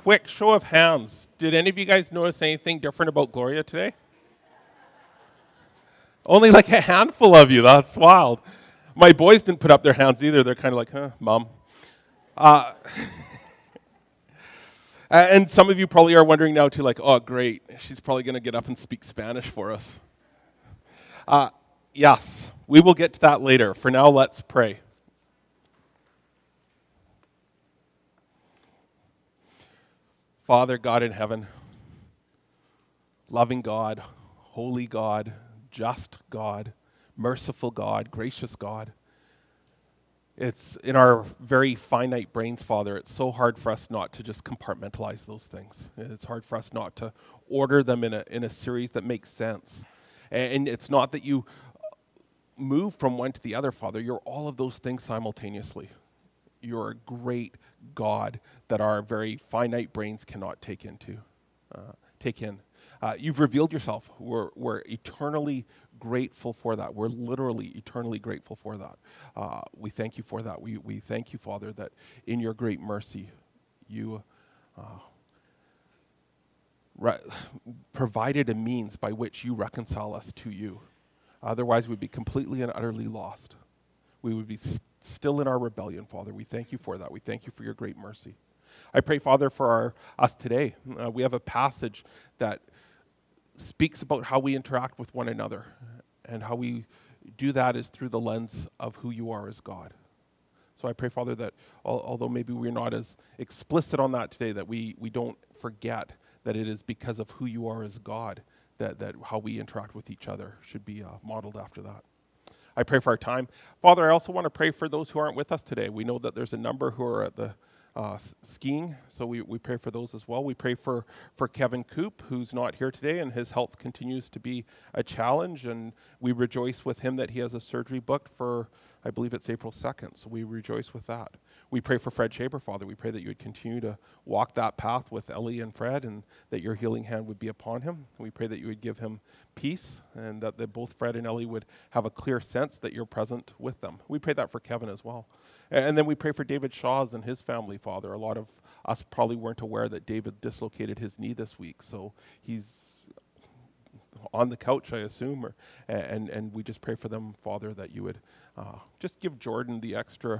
quick show of hands. Did any of you guys notice anything different about Gloria today? Only like a handful of you. That's wild. My boys didn't put up their hands either. They're kind of like, huh, Mom. And some of you probably are wondering now too, like, oh, great. She's probably going to get up and speak Spanish for us. Yes, we will get to that later. For now, let's pray. Father, God in heaven, loving God, holy God, just God, merciful God, gracious God. It's in our very finite brains, Father, it's so hard for us not to just compartmentalize those things. It's hard for us not to order them in a series that makes sense. And it's not that you move from one to the other, Father. You're all of those things simultaneously. You're a great God that our very finite brains cannot take in. You've revealed yourself. We're eternally grateful for that. We're literally eternally grateful for that. We thank you for that. We thank you, Father, that in your great mercy, you provided a means by which you reconcile us to you. Otherwise, we'd be completely and utterly lost. We would be still in our rebellion, Father. We thank you for that. We thank you for your great mercy. I pray, Father, for us today. We have a passage that speaks about how we interact with one another, and how we do that is through the lens of who you are as God. So I pray, Father, that although maybe we're not as explicit on that today, that we don't forget that it is because of who you are as God that how we interact with each other should be modeled after that. I pray for our time. Father, I also want to pray for those who aren't with us today. We know that there's a number who are at the skiing, so we pray for those as well. We pray for Kevin Coop, who's not here today, and his health continues to be a challenge, and we rejoice with him that he has a surgery booked for, I believe it's April 2nd, so we rejoice with that. We pray for Fred Shaper, Father. We pray that you would continue to walk that path with Ellie and Fred, and that your healing hand would be upon him. We pray that you would give him peace, and that both Fred and Ellie would have a clear sense that you're present with them. We pray that for Kevin as well. And then we pray for David Shaw's and his family, Father. A lot of us probably weren't aware that David dislocated his knee this week, so he's on the couch, I assume, and we just pray for them, Father, that you would just give Jordan the extra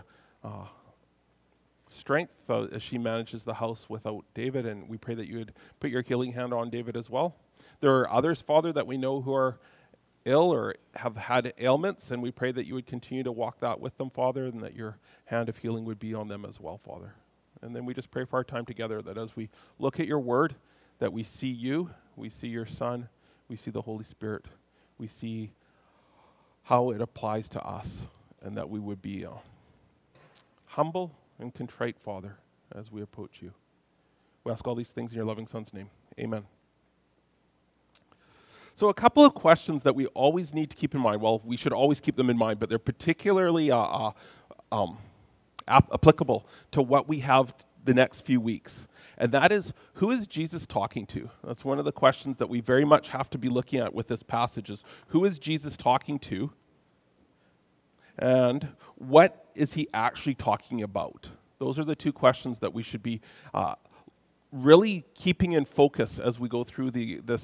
strength as she manages the house without David, and we pray that you would put your healing hand on David as well. There are others, Father, that we know who are ill or have had ailments, and we pray that you would continue to walk that with them, Father, and that your hand of healing would be on them as well, Father. And then we just pray for our time together, that as we look at your word, that we see you, we see your Son, we see the Holy Spirit, we see how it applies to us, and that we would be humble and contrite, Father, as we approach you. We ask all these things in your loving Son's name. Amen. So a couple of questions that we always need to keep in mind. Well, we should always keep them in mind, but they're particularly applicable to what we have the next few weeks. And that is, who is Jesus talking to? That's one of the questions that we very much have to be looking at with this passage is, who is Jesus talking to? And what is he actually talking about? Those are the two questions that we should be really keeping in focus as we go through the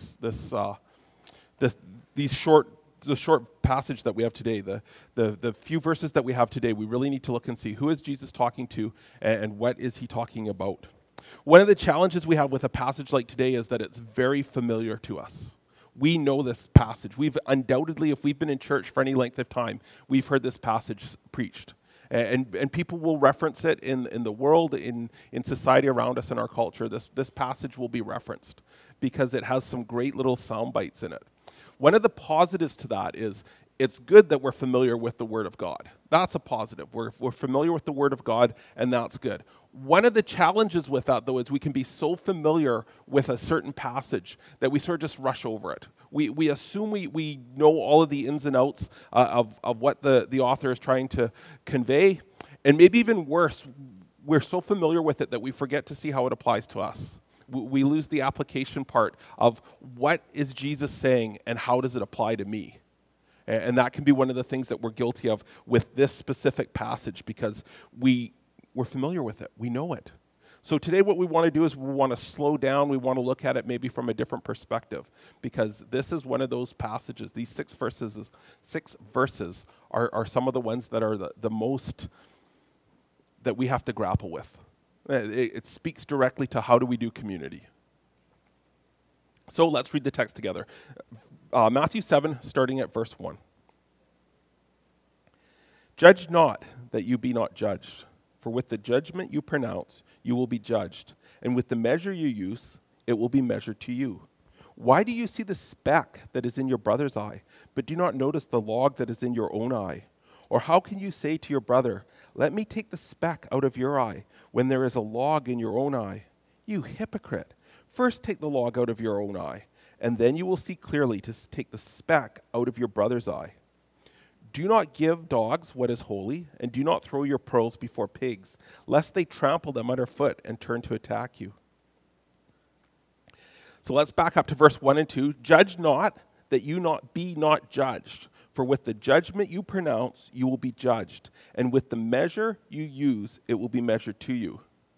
short passage that we have today, the few verses that we have today. We really need to look and see, who is Jesus talking to, and what is he talking about? One of the challenges we have with a passage like today is that it's very familiar to us. We know this passage. We've undoubtedly, if we've been in church for any length of time, we've heard this passage preached. And people will reference it in the world, in society around us, in our culture. This passage will be referenced because it has some great little sound bites in it. One of the positives to that is it's good that we're familiar with the Word of God. That's a positive. We're familiar with the Word of God, and that's good. One of the challenges with that, though, is we can be so familiar with a certain passage that we sort of just rush over it. We assume we know all of the ins and outs of what the author is trying to convey, and maybe even worse, we're so familiar with it that we forget to see how it applies to us. We lose the application part of what is Jesus saying and how does it apply to me. And that can be one of the things that we're guilty of with this specific passage because we're familiar with it. We know it. So today what we want to do is we want to slow down. We want to look at it maybe from a different perspective, because this is one of those passages. These six verses are some of the ones that are the most that we have to grapple with. It speaks directly to how do we do community. So let's read the text together. Matthew 7, starting at verse 1. Judge not that you be not judged, for with the judgment you pronounce, you will be judged, and with the measure you use, it will be measured to you. Why do you see the speck that is in your brother's eye, but do not notice the log that is in your own eye? Or how can you say to your brother, let me take the speck out of your eye, when there is a log in your own eye? You hypocrite! First take the log out of your own eye, and then you will see clearly to take the speck out of your brother's eye. Do not give dogs what is holy, and do not throw your pearls before pigs, lest they trample them underfoot and turn to attack you. So let's back up to verse 1 and 2. Judge not, that you be not judged. For with the judgment you pronounce, you will be judged, and with the measure you use, it will be measured to you.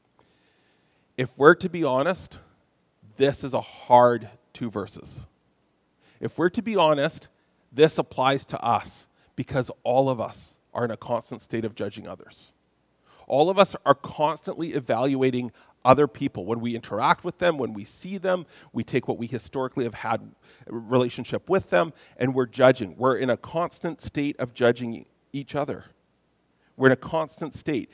If we're to be honest, this is a hard 2 verses. If we're to be honest, this applies to us, because all of us are in a constant state of judging others. All of us are constantly evaluating other people. When we interact with them, when we see them, we take what we historically have had a relationship with them, and we're judging. We're in a constant state of judging each other. We're in a constant state.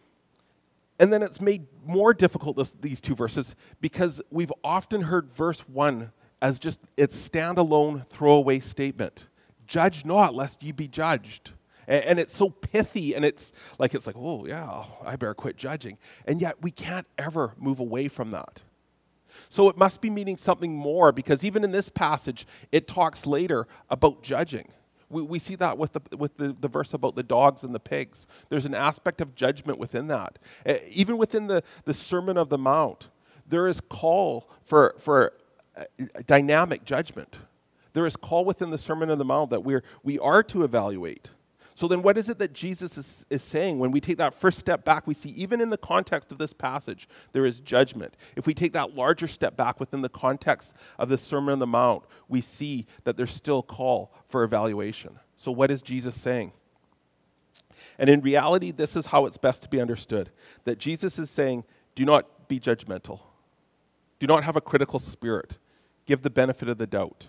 And then it's made more difficult, these 2 verses, because we've often heard verse 1 as just its standalone throwaway statement. Judge not, lest ye be judged. And it's so pithy, and it's like, oh yeah, I better quit judging. And yet we can't ever move away from that. So it must be meaning something more, because even in this passage, it talks later about judging. We see that with the verse about the dogs and the pigs. There's an aspect of judgment within that. Even within the Sermon of the Mount, there is call for dynamic judgment. There is call within the Sermon on the Mount that we are to evaluate. So then what is it that Jesus is saying? When we take that first step back, we see even in the context of this passage, there is judgment. If we take that larger step back within the context of the Sermon on the Mount, we see that there's still call for evaluation. So what is Jesus saying? And in reality, this is how it's best to be understood. That Jesus is saying, do not be judgmental. Do not have a critical spirit. Give the benefit of the doubt.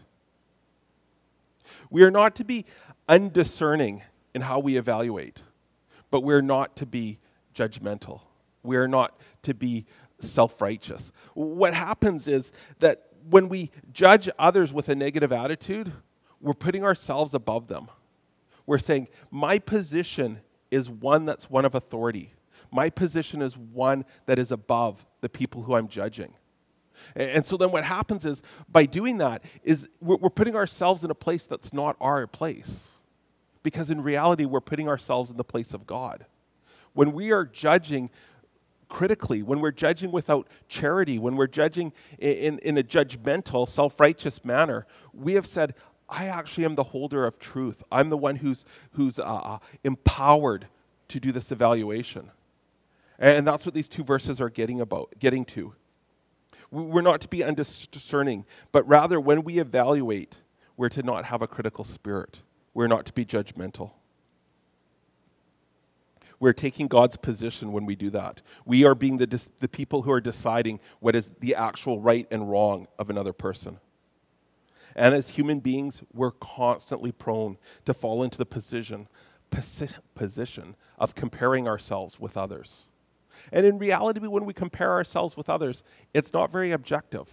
We are not to be undiscerning in how we evaluate, but we're not to be judgmental. We're not to be self-righteous. What happens is that when we judge others with a negative attitude, we're putting ourselves above them. We're saying, my position is one that's one of authority. My position is one that is above the people who I'm judging. And so then what happens is, by doing that, is we're putting ourselves in a place that's not our place. Because in reality, we're putting ourselves in the place of God. When we are judging critically, when we're judging without charity, when we're judging in a judgmental, self-righteous manner, we have said, I actually am the holder of truth. I'm the one who's empowered to do this evaluation. And that's what these 2 verses are getting to. We're not to be undiscerning, but rather when we evaluate, we're to not have a critical spirit. We're not to be judgmental. We're taking God's position when we do that. We are being the people who are deciding what is the actual right and wrong of another person. And as human beings, we're constantly prone to fall into the position of comparing ourselves with others. And in reality, when we compare ourselves with others, it's not very objective.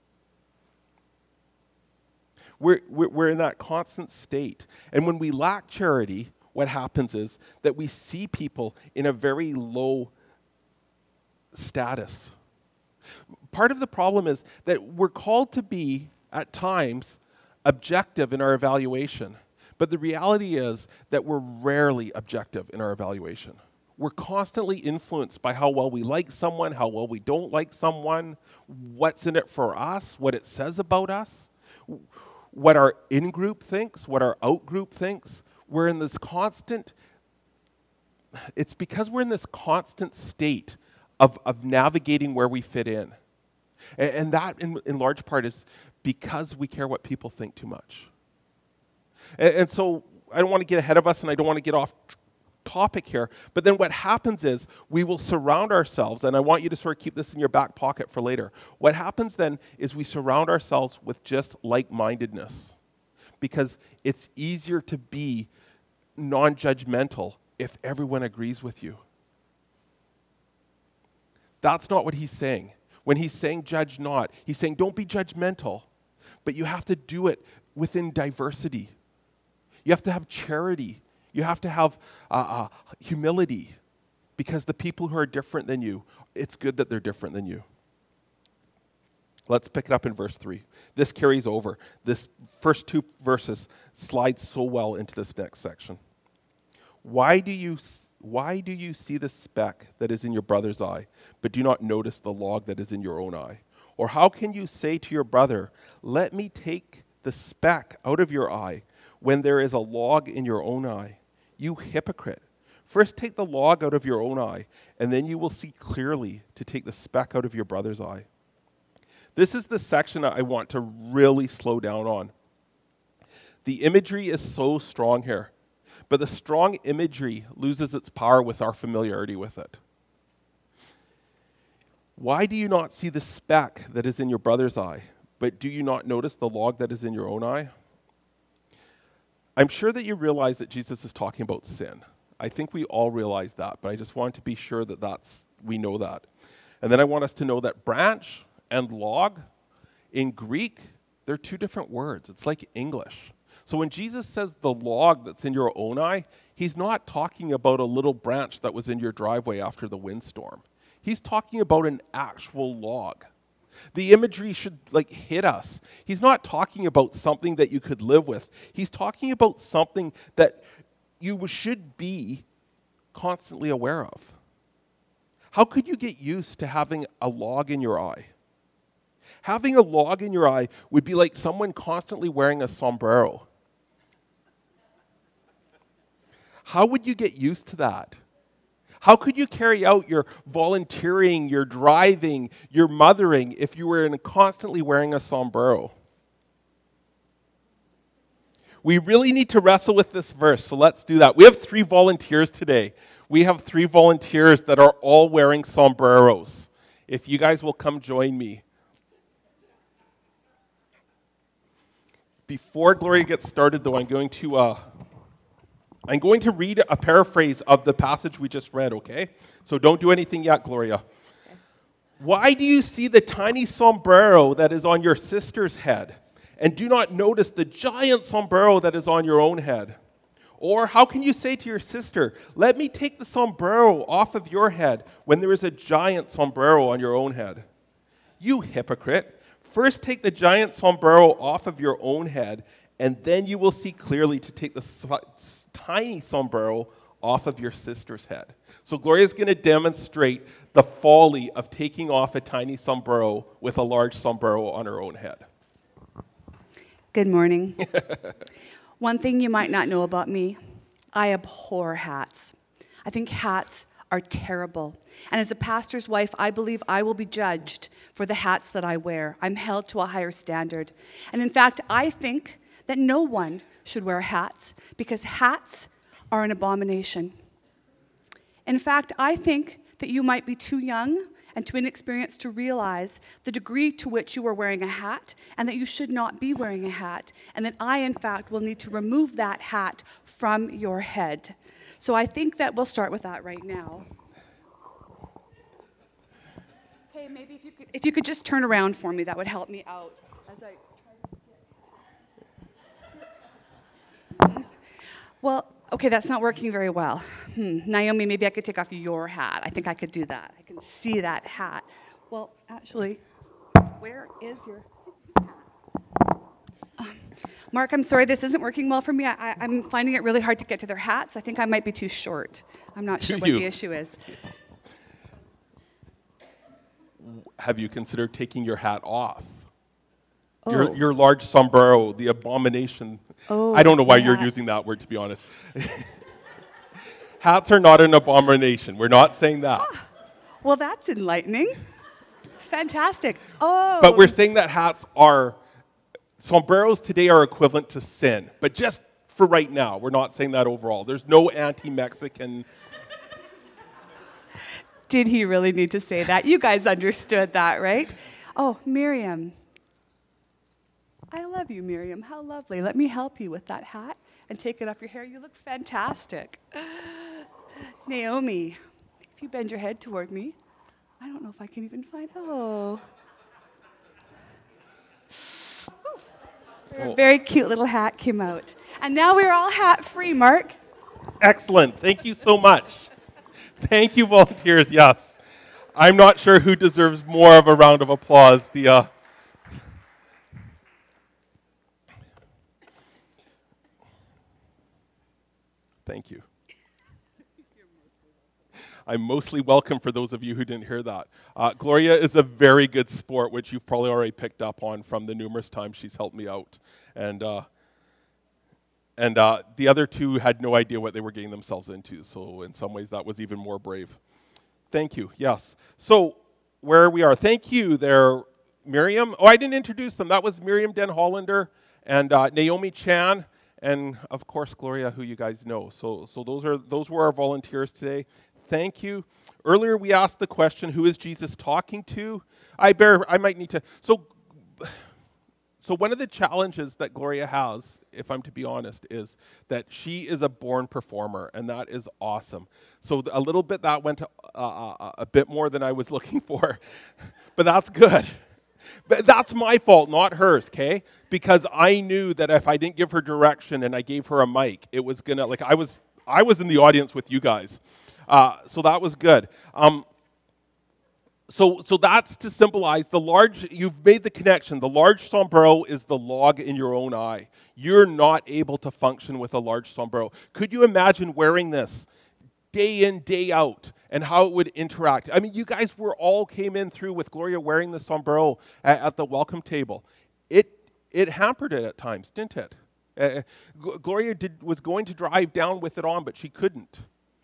We're in that constant state. And when we lack charity, what happens is that we see people in a very low status. Part of the problem is that we're called to be, at times, objective in our evaluation. But the reality is that we're rarely objective in our evaluation. We're constantly influenced by how well we like someone, how well we don't like someone, what's in it for us, what it says about us, what our in-group thinks, what our out-group thinks. We're in this constant, it's because we're in this constant state of navigating where we fit in. And that, in large part, is because we care what people think too much. And so I don't want to get ahead of us, and I don't want to get off topic here, but then what happens is we will surround ourselves, and I want you to sort of keep this in your back pocket for later. What happens then is we surround ourselves with just like-mindedness, because it's easier to be non-judgmental if everyone agrees with you. That's not what he's saying. When he's saying judge not, he's saying don't be judgmental, but you have to do it within diversity. You have to have charity. You have to have humility, because the people who are different than you, it's good that they're different than you. Let's pick it up in verse 3. This carries over. This first 2 verses slide so well into this next section. Why do you see the speck that is in your brother's eye, but do not notice the log that is in your own eye? Or how can you say to your brother, let me take the speck out of your eye, when there is a log in your own eye? You hypocrite. First take the log out of your own eye, and then you will see clearly to take the speck out of your brother's eye. This is the section that I want to really slow down on. The imagery is so strong here, but the strong imagery loses its power with our familiarity with it. Why do you not see the speck that is in your brother's eye, but do you not notice the log that is in your own eye? I'm sure that you realize that Jesus is talking about sin. I think we all realize that, but I just want to be sure that we know that. And then I want us to know that branch and log in Greek, they're 2 different words. It's like English. So when Jesus says the log that's in your own eye, he's not talking about a little branch that was in your driveway after the windstorm. He's talking about an actual log. The imagery should hit us. He's not talking about something that you could live with. He's talking about something that you should be constantly aware of. How could you get used to having a log in your eye? Having a log in your eye would be like someone constantly wearing a sombrero. How would you get used to that? How could you carry out your volunteering, your driving, your mothering if you were constantly wearing a sombrero? We really need to wrestle with this verse, so let's do that. We have 3 volunteers today. We have 3 volunteers that are all wearing sombreros. If you guys will come join me. Before Gloria gets started, though, I'm going to read a paraphrase of the passage we just read, okay? So don't do anything yet, Gloria. Okay. Why do you see the tiny sombrero that is on your sister's head, and do not notice the giant sombrero that is on your own head? Or how can you say to your sister, let me take the sombrero off of your head, when there is a giant sombrero on your own head? You hypocrite! First take the giant sombrero off of your own head, and then you will see clearly to take the tiny sombrero off of your sister's head. So Gloria is going to demonstrate the folly of taking off a tiny sombrero with a large sombrero on her own head. Good morning. One thing you might not know about me, I abhor hats. I think hats are terrible. And as a pastor's wife, I believe I will be judged for the hats that I wear. I'm held to a higher standard. And in fact, I think that no one should wear hats, because hats are an abomination. In fact, I think that you might be too young and too inexperienced to realize the degree to which you are wearing a hat, and that you should not be wearing a hat, and that I, in fact, will need to remove that hat from your head. So I think that we'll start with that right now. Okay, maybe if you could just turn around for me, that would help me out as I... Well, okay, that's not working very well. Naomi, maybe I could take off your hat. I think I could do that. I can see that hat. Well, actually, where is your hat? Mark, I'm sorry, this isn't working well for me. I'm finding it really hard to get to their hats. I think I might be too short. I'm not sure what the issue is. Have you considered taking your hat off? Oh. Your large sombrero, the abomination. Oh, I don't know why you're using that word, to be honest. Hats are not an abomination. We're not saying that. Well, that's enlightening. Fantastic. Oh. But we're saying that sombreros today are equivalent to sin. But just for right now, we're not saying that overall. There's no anti-Mexican. Did he really need to say that? You guys understood that, right? Oh, Miriam. I love you, Miriam. How lovely. Let me help you with that hat and take it off your hair. You look fantastic. Naomi, if you bend your head toward me, I don't know if I can even find. Oh. A very cute little hat came out. And now we're all hat-free, Mark. Excellent. Thank you so much. Thank you, volunteers. Yes. I'm not sure who deserves more of a round of applause. Thank you. I'm mostly welcome for those of you who didn't hear that. Gloria is a very good sport, which you've probably already picked up on from the numerous times she's helped me out. And the other two had no idea what they were getting themselves into. So in some ways, that was even more brave. Thank you. Yes. So where we are, thank you there, Miriam. Oh, I didn't introduce them. That was Miriam Den Hollander and Naomi Chan, and of course Gloria, who you guys know. So those were our volunteers today. Thank you. Earlier we asked the question, who is Jesus talking to? I might need to. So one of the challenges that Gloria has, if I'm to be honest, is that she is a born performer, and that is awesome. So a little bit that went a bit more than I was looking for, but that's good. But that's my fault, not hers, okay? Because I knew that if I didn't give her direction and I gave her a mic, it was gonna, like, I was in the audience with you guys. So that was good. So that's to symbolize you've made the connection. The large sombrero is the log in your own eye. You're not able to function with a large sombrero. Could you imagine wearing this day in, day out, and how it would interact? I mean, you guys all came in through with Gloria wearing the sombrero at the welcome table. It hampered it at times, didn't it? Gloria was going to drive down with it on, but she couldn't.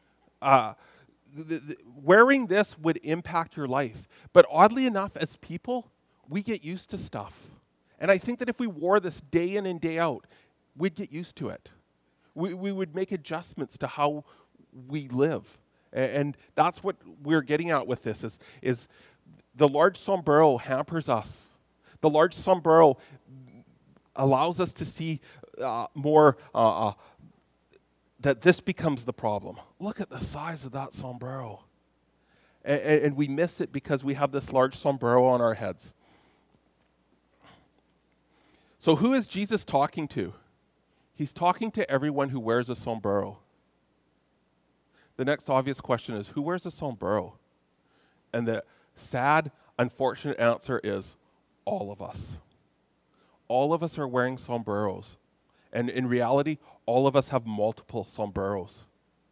Wearing this would impact your life. But oddly enough, as people, we get used to stuff. And I think that if we wore this day in and day out, we'd get used to it. We would make adjustments to how we live. And that's what we're getting at with this, is the large sombrero hampers us. The large sombrero allows us to see more that this becomes the problem. Look at the size of that sombrero. And we miss it because we have this large sombrero on our heads. So who is Jesus talking to? He's talking to everyone who wears a sombrero. The next obvious question is, who wears a sombrero? And the sad, unfortunate answer is all of us. All of us are wearing sombreros. And in reality, all of us have multiple sombreros.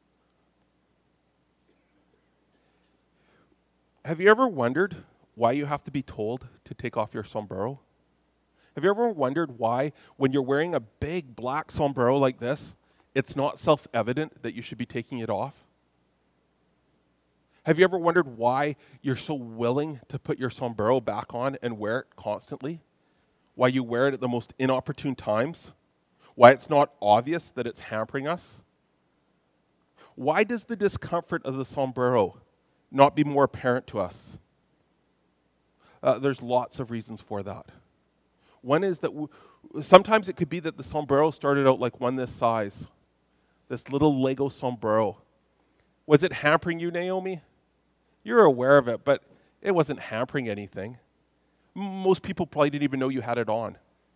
Have you ever wondered why you have to be told to take off your sombrero? Have you ever wondered why, when you're wearing a big black sombrero like this, it's not self-evident that you should be taking it off? Have you ever wondered why you're so willing to put your sombrero back on and wear it constantly? Why you wear it at the most inopportune times? Why it's not obvious that it's hampering us? Why does the discomfort of the sombrero not be more apparent to us? There's lots of reasons for that. One is that sometimes it could be that the sombrero started out like one this size, this little Lego sombrero. Was it hampering you, Naomi? You're aware of it, but it wasn't hampering anything. Most people probably didn't even know you had it on.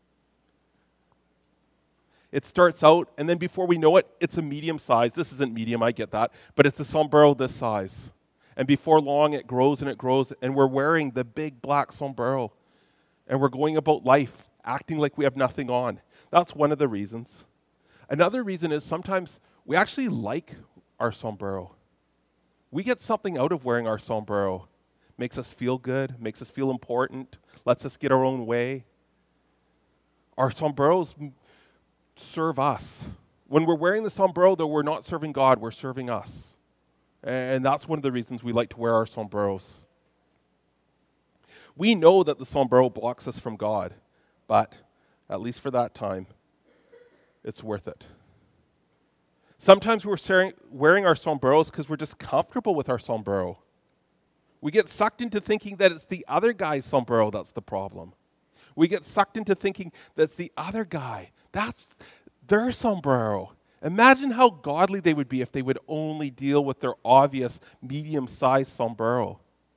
It starts out, and then before we know it, it's a medium size. This isn't medium, I get that, but it's a sombrero this size. And before long, it grows, and we're wearing the big black sombrero. And we're going about life acting like we have nothing on. That's one of the reasons. Another reason is sometimes we actually like our sombrero. We get something out of wearing our sombrero. Makes us feel good, makes us feel important, lets us get our own way. Our sombreros serve us. When we're wearing the sombrero, though, we're not serving God, we're serving us. And that's one of the reasons we like to wear our sombreros. We know that the sombrero blocks us from God, but at least for that time, it's worth it. Sometimes we're wearing our sombreros because we're just comfortable with our sombrero. We get sucked into thinking that it's the other guy's sombrero that's the problem. We get sucked into thinking that's the other guy. That's their sombrero. Imagine how godly they would be if they would only deal with their obvious medium-sized sombrero.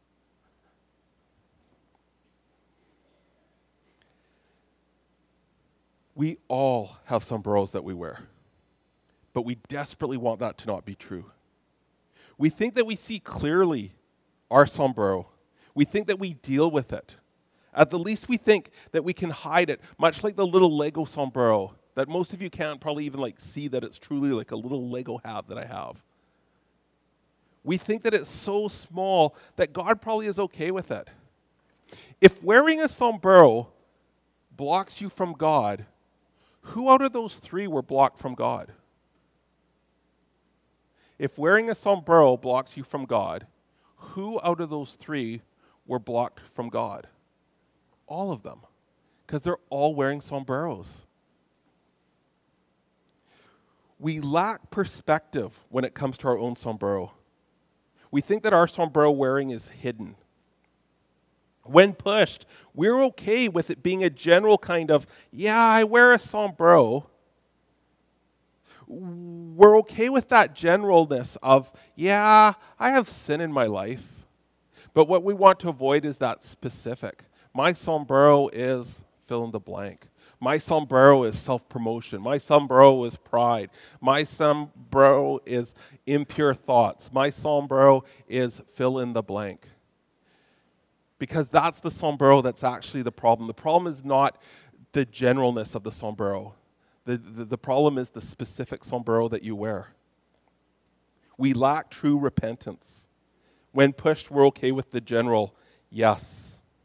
We all have sombreros that we wear, but we desperately want that to not be true. We think that we see clearly our sombrero. We think that we deal with it. At the least, we think that we can hide it, much like the little Lego sombrero that most of you can't probably even see that it's truly like a little Lego hat that I have. We think that it's so small that God probably is okay with it. If wearing a sombrero blocks you from God, who out of those three were blocked from God? If wearing a sombrero blocks you from God, who out of those three were blocked from God? All of them, because they're all wearing sombreros. We lack perspective when it comes to our own sombrero. We think that our sombrero wearing is hidden. When pushed, we're okay with it being a general kind of, yeah, I wear a sombrero. We're okay with that generalness of, yeah, I have sin in my life. But what we want to avoid is that specific. My sombrero is fill in the blank. My sombrero is self-promotion. My sombrero is pride. My sombrero is impure thoughts. My sombrero is fill in the blank. Because that's the sombrero that's actually the problem. The problem is not the generalness of the sombrero. The problem is the specific sombrero that you wear. We lack true repentance. When pushed, we're okay with the general yes.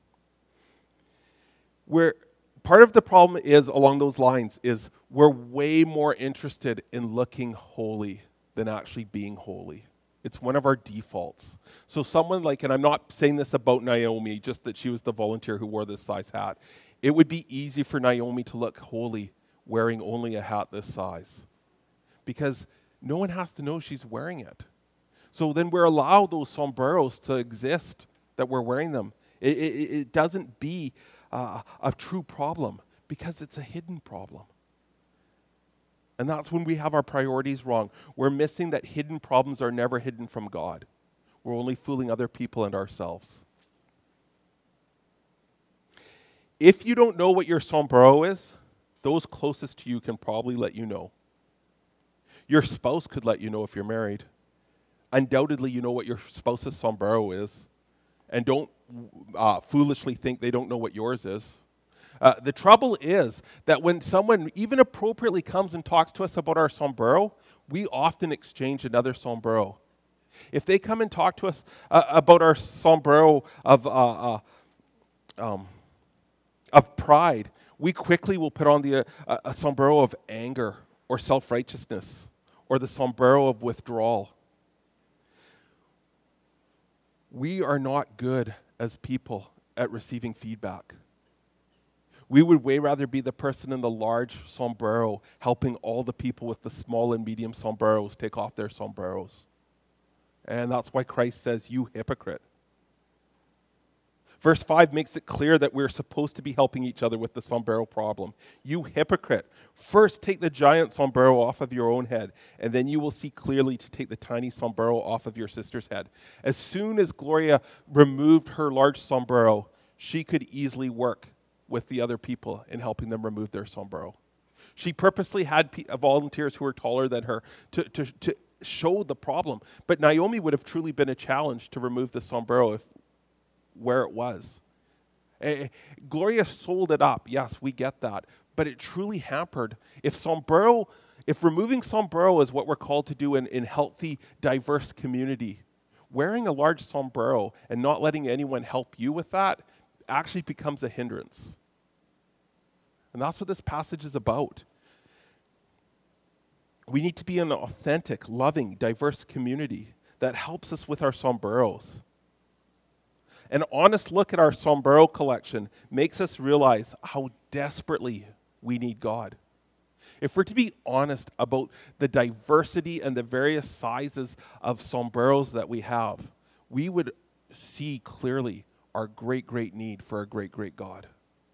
Part of the problem is, along those lines, is we're way more interested in looking holy than actually being holy. It's one of our defaults. So someone and I'm not saying this about Naomi, just that she was the volunteer who wore this size hat. It would be easy for Naomi to look holy wearing only a hat this size, because no one has to know she's wearing it. So then we're allowed those sombreros to exist, that we're wearing them. It doesn't be a true problem, because it's a hidden problem. And that's when we have our priorities wrong. We're missing that hidden problems are never hidden from God. We're only fooling other people and ourselves. If you don't know what your sombrero is, those closest to you can probably let you know. Your spouse could let you know if you're married. Undoubtedly, you know what your spouse's sombrero is. And don't foolishly think they don't know what yours is. The trouble is that when someone even appropriately comes and talks to us about our sombrero, we often exchange another sombrero. If they come and talk to us about our sombrero of pride, we quickly will put on a sombrero of anger or self-righteousness or the sombrero of withdrawal. We are not good as people at receiving feedback. We would way rather be the person in the large sombrero helping all the people with the small and medium sombreros take off their sombreros. And that's why Christ says, "You hypocrite." Verse 5 makes it clear that we're supposed to be helping each other with the sombrero problem. You hypocrite. First take the giant sombrero off of your own head, and then you will see clearly to take the tiny sombrero off of your sister's head. As soon as Gloria removed her large sombrero, she could easily work with the other people in helping them remove their sombrero. She purposely had volunteers who were taller than her to show the problem. But Naomi would have truly been a challenge to remove the sombrero where it was. Gloria sold it up. Yes, we get that. But it truly hampered. If removing sombrero is what we're called to do in healthy, diverse community, wearing a large sombrero and not letting anyone help you with that actually becomes a hindrance. And that's what this passage is about. We need to be an authentic, loving, diverse community that helps us with our sombreros. An honest look at our sombrero collection makes us realize how desperately we need God. If we're to be honest about the diversity and the various sizes of sombreros that we have, we would see clearly our great, great need for a great, great God.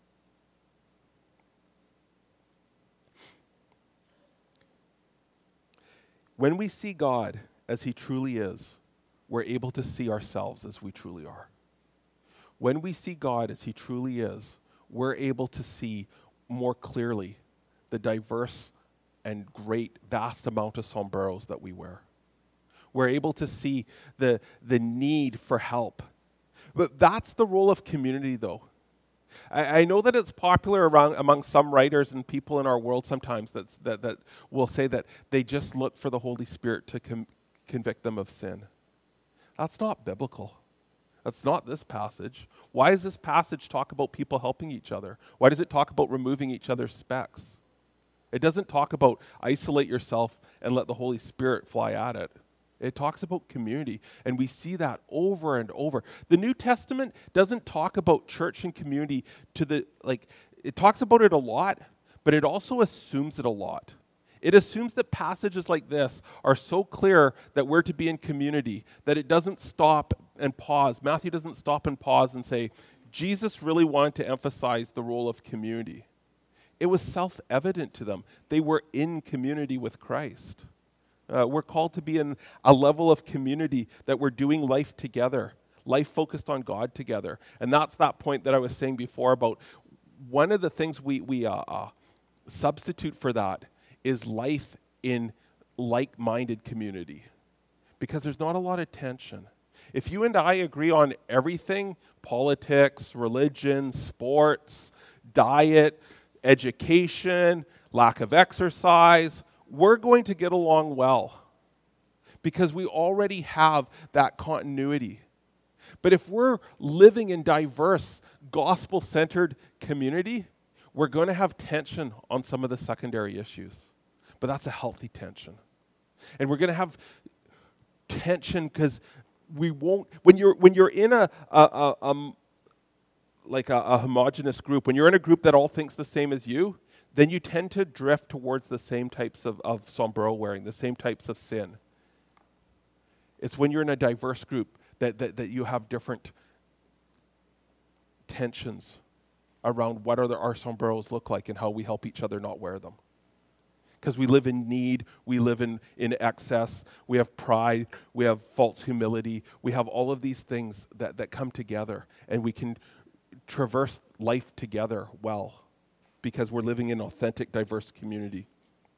When we see God as he truly is, we're able to see ourselves as we truly are. When we see God as he truly is, we're able to see more clearly the diverse and great, vast amount of sombreros that we wear. We're able to see the need for help. But that's the role of community, though. I know that it's popular among some writers and people in our world sometimes that will say that they just look for the Holy Spirit to convict them of sin. That's not biblical. That's not this passage. Why does this passage talk about people helping each other? Why does it talk about removing each other's specks? It doesn't talk about isolate yourself and let the Holy Spirit fly at it. It talks about community, and we see that over and over. The New Testament doesn't talk about church and community it talks about it a lot, but it also assumes it a lot. It assumes that passages like this are so clear that we're to be in community, that it doesn't stop and pause. Matthew doesn't stop and pause and say, Jesus really wanted to emphasize the role of community. It was self-evident to them. They were in community with Christ. We're called to be in a level of community that we're doing life together, life focused on God together. And that's that point that I was saying before about one of the things we substitute for that is life in like-minded community, because there's not a lot of tension. If you and I agree on everything, politics, religion, sports, diet, education, lack of exercise, we're going to get along well because we already have that continuity. But if we're living in diverse, gospel-centered community, we're going to have tension on some of the secondary issues. But that's a healthy tension. And we're going to have tension because we won't, when you're in a homogenous group, when you're in a group that all thinks the same as you, then you tend to drift towards the same types of sombrero wearing, the same types of sin. It's when you're in a diverse group that you have different tensions around what our sombreros look like and how we help each other not wear them. Because we live in need, we live in excess, we have pride, we have false humility, we have all of these things that come together, and we can traverse life together well because we're living in authentic, diverse community.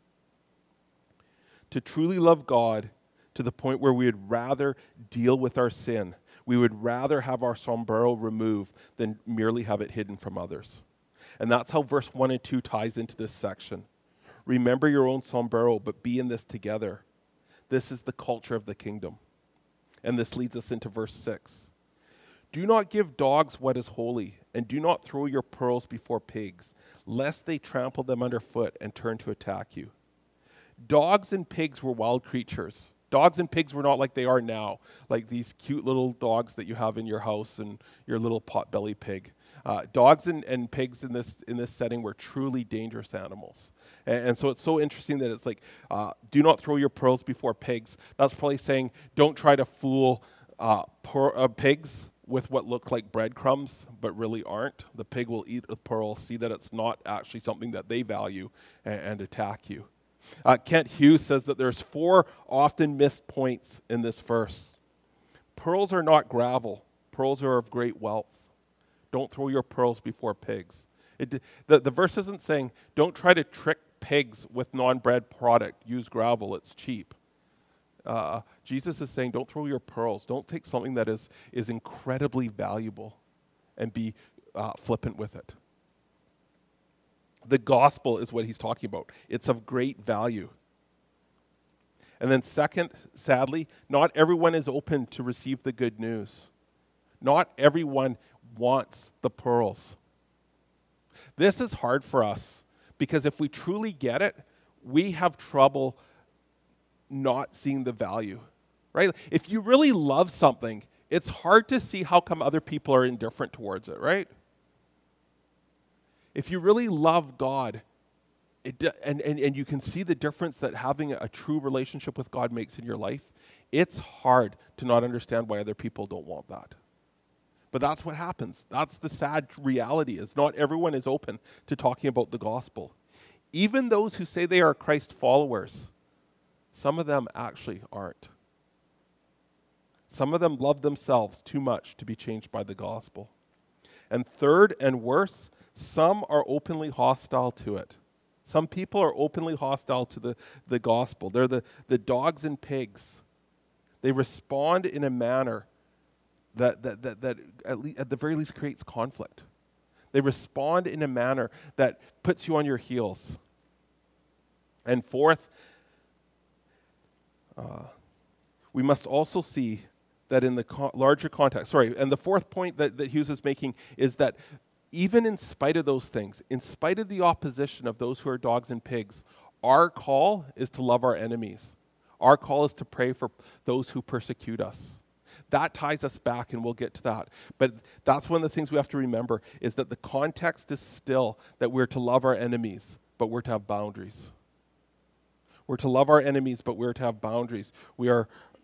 To truly love God to the point where we would rather deal with our sin, we would rather have our sombrero removed than merely have it hidden from others. And that's how verse 1 and 2 ties into this section. Remember your own sombrero, but be in this together. This is the culture of the kingdom. And this leads us into verse 6. Do not give dogs what is holy, and do not throw your pearls before pigs, lest they trample them underfoot and turn to attack you. Dogs and pigs were wild creatures. Dogs and pigs were not like they are now, like these cute little dogs that you have in your house and your little potbelly pig. Dogs and pigs in this setting were truly dangerous animals. And so it's so interesting that it's like, do not throw your pearls before pigs. That's probably saying don't try to fool pigs with what look like breadcrumbs, but really aren't. The pig will eat a pearl, see that it's not actually something that they value, and attack you. Kent Hughes says that there's 4 often missed points in this verse. Pearls are not gravel. Pearls are of great wealth. Don't throw your pearls before pigs. The verse isn't saying don't try to trick pigs with non-bred product. Use gravel, it's cheap. Jesus is saying don't throw your pearls. Don't take something that is incredibly valuable and be flippant with it. The gospel is what he's talking about. It's of great value. And then second, sadly, not everyone is open to receive the good news. Not everyone wants the pearls. This is hard for us because if we truly get it, we have trouble not seeing the value. right? If you really love something, it's hard to see how come other people are indifferent towards it, right? If you really love God, and you can see the difference that having a true relationship with God makes in your life, it's hard to not understand why other people don't want that. But that's what happens. That's the sad reality, is not everyone is open to talking about the gospel. Even those who say they are Christ followers, some of them actually aren't. Some of them love themselves too much to be changed by the gospel. And third and worse, some are openly hostile to it. Some people are openly hostile to the gospel. They're the dogs and pigs. They respond in a manner that at the very least creates conflict. They respond in a manner that puts you on your heels. And fourth, we must also see that in the larger context, and the fourth point that Hughes is making is that even in spite of those things, in spite of the opposition of those who are dogs and pigs, our call is to love our enemies. Our call is to pray for those who persecute us. That ties us back, and we'll get to that. But that's one of the things we have to remember, is that the context is still that we're to love our enemies, but we're to have boundaries. We're to love our enemies, but we're to have boundaries. So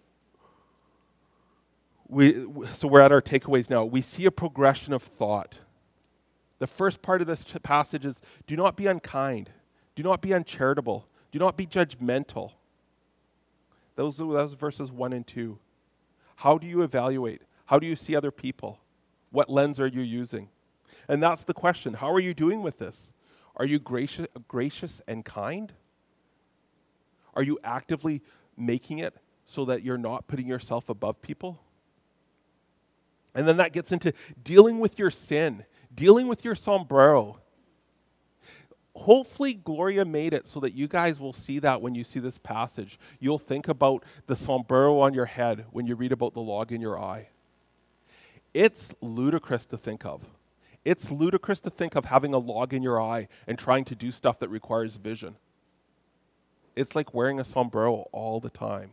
we're at our takeaways now. We see a progression of thought. The first part of this passage is, do not be unkind. Do not be uncharitable. Do not be judgmental. Those are verses 1 and 2. How do you evaluate? How do you see other people? What lens are you using? And that's the question. How are you doing with this? Are you gracious and kind? Are you actively making it so that you're not putting yourself above people? And then that gets into dealing with your sin, dealing with your sombrero. Hopefully Gloria made it so that you guys will see that when you see this passage. You'll think about the sombrero on your head when you read about the log in your eye. It's ludicrous to think of. It's ludicrous to think of having a log in your eye and trying to do stuff that requires vision. It's like wearing a sombrero all the time.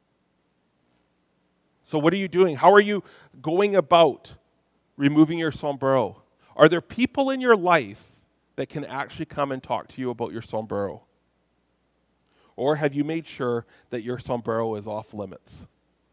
So what are you doing? How are you going about removing your sombrero? Are there people in your life that can actually come and talk to you about your sombrero? Or have you made sure that your sombrero is off limits?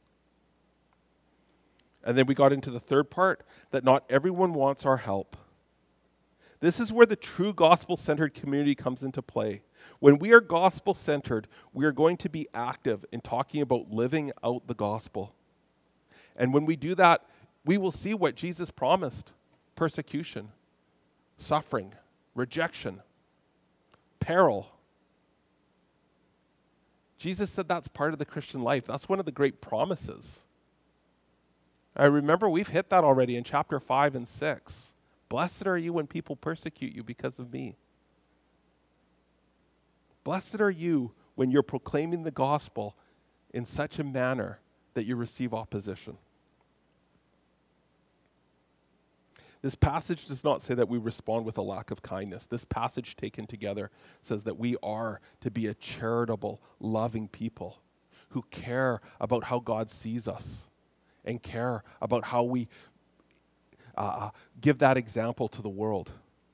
And then we got into the third part, that not everyone wants our help. This is where the true gospel-centered community comes into play. When we are gospel-centered, we are going to be active in talking about living out the gospel. And when we do that, we will see what Jesus promised: persecution, suffering, rejection, peril. Jesus said that's part of the Christian life. That's one of the great promises. I remember we've hit that already in chapter 5 and 6. Blessed are you when people persecute you because of me. Blessed are you when you're proclaiming the gospel in such a manner that you receive opposition. This passage does not say that we respond with a lack of kindness. This passage taken together says that we are to be a charitable, loving people who care about how God sees us and care about how we give that example to the world.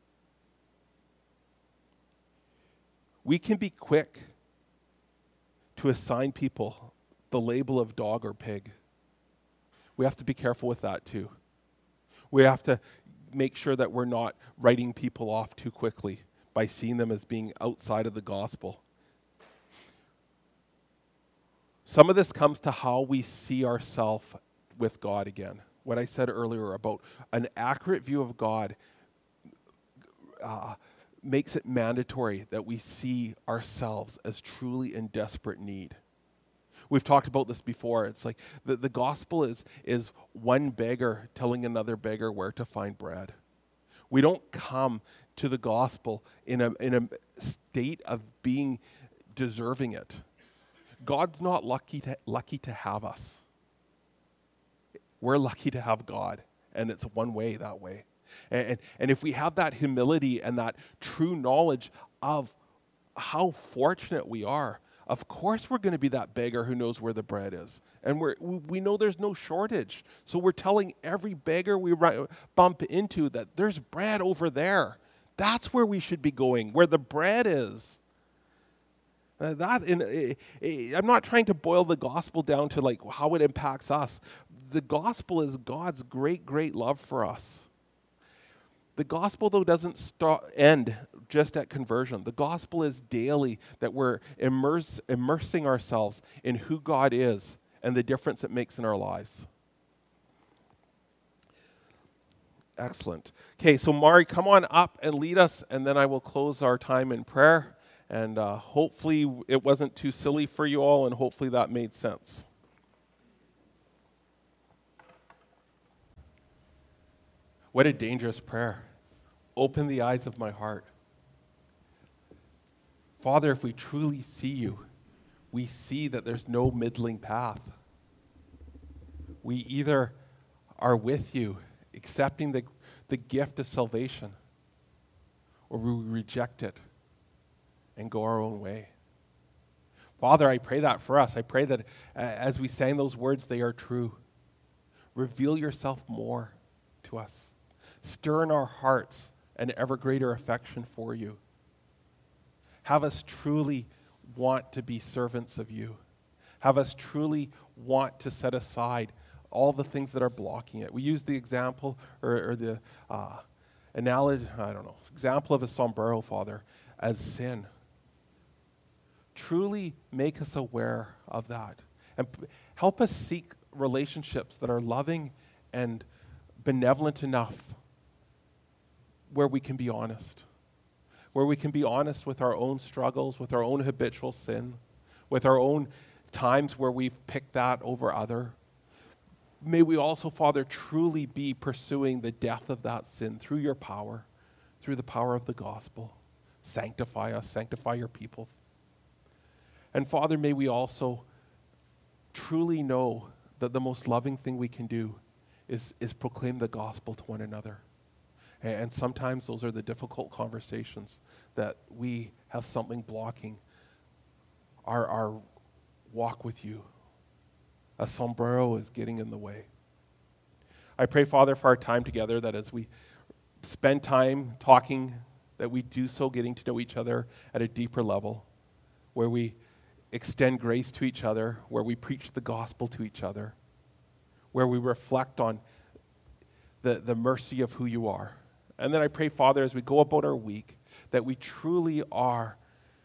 We can be quick to assign people the label of dog or pig. We have to be careful with that too. We have to make sure that we're not writing people off too quickly by seeing them as being outside of the gospel. Some of this comes to how we see ourselves with God again. What I said earlier about an accurate view of God makes it mandatory that we see ourselves as truly in desperate need. We've talked about this before. It's like the gospel is one beggar telling another beggar where to find bread. We don't come to the gospel in a state of being deserving it. God's not lucky to have us. We're lucky to have God, and it's one way that way. And if we have that humility and that true knowledge of how fortunate we are, Of course we're going to be that beggar who knows where the bread is. And we know there's no shortage. So we're telling every beggar we bump into that there's bread over there. That's where we should be going, where the bread is. I'm not trying to boil the gospel down to like how it impacts us. The gospel is God's great, great love for us. The gospel, though, doesn't end just at conversion. The gospel is daily, that we're immersing ourselves in who God is and the difference it makes in our lives. Excellent. Okay, so Mari, come on up and lead us, and then I will close our time in prayer. And hopefully it wasn't too silly for you all, and hopefully that made sense. What a dangerous prayer. Open the eyes of my heart. Father, if we truly see you, we see that there's no middling path. We either are with you, accepting the gift of salvation, or we reject it and go our own way. Father, I pray that for us. I pray that as we sang those words, they are true. Reveal yourself more to us. Stir in our hearts an ever greater affection for you. Have us truly want to be servants of you. Have us truly want to set aside all the things that are blocking it. We use the example or the analogy, example of a sombrero, Father, as sin. Truly make us aware of that. And help us seek relationships that are loving and benevolent enough where we can be honest. Where we can be honest with our own struggles, with our own habitual sin, with our own times where we've picked that over other. May we also, Father, truly be pursuing the death of that sin through your power, through the power of the gospel. Sanctify us, sanctify your people. And Father, may we also truly know that the most loving thing we can do is proclaim the gospel to one another. And sometimes those are the difficult conversations that we have something blocking our walk with you. A sombrero is getting in the way. I pray, Father, for our time together, that as we spend time talking, that we do so getting to know each other at a deeper level, where we extend grace to each other, where we preach the gospel to each other, where we reflect on the mercy of who you are. And then I pray, Father, as we go about our week, that we truly are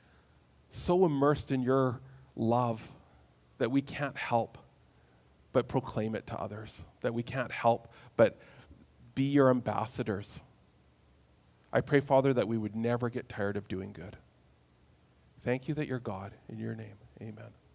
so immersed in your love that we can't help but proclaim it to others, that we can't help but be your ambassadors. I pray, Father, that we would never get tired of doing good. Thank you that you're God. In your name, amen.